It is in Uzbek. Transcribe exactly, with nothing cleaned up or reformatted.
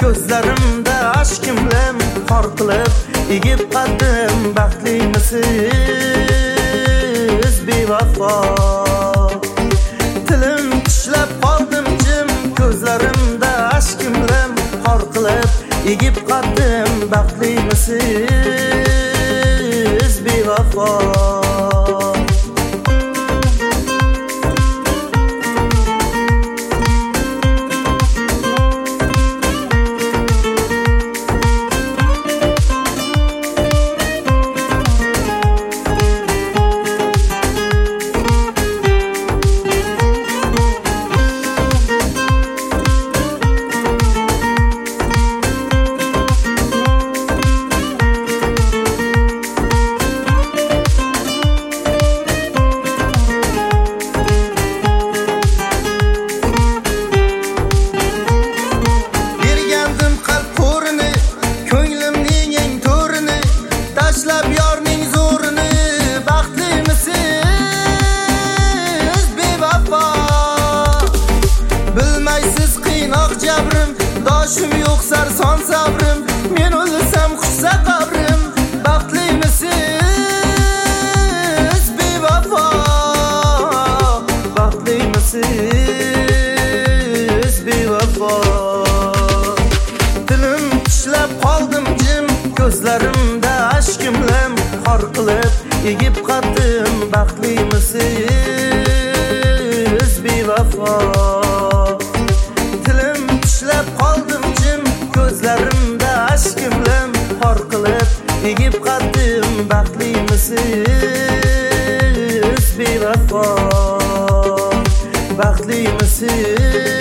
Gözlerimde aşkimlem xor qilib egib qaddim baxtlimisiz bevafo. Tilim tishlab qoldim jim, ko'zlarimda aşkimlem xor qilib egib qaddim baxtlimisiz bevafo. Tashlab yorning zo'rini, baxtlimisiz bevafo. Bilmaysiz qiynoq jabrim, doshim yo'q sarson sabrim. Men o'lsam xushsa qabrim, baxtlimisiz bevafo. Baxtlimisiz bevafo. Tilim tishlab qoldim jim, ko'zlarimda aşkimlem xor qilib egib qaddim baxtlimisiz bevafo. Tilim tishlab qoldim jim, ko'zlarimda aşkimlem xor qilib egib qaddim baxtlimisiz bevafo. Baxtlimisiz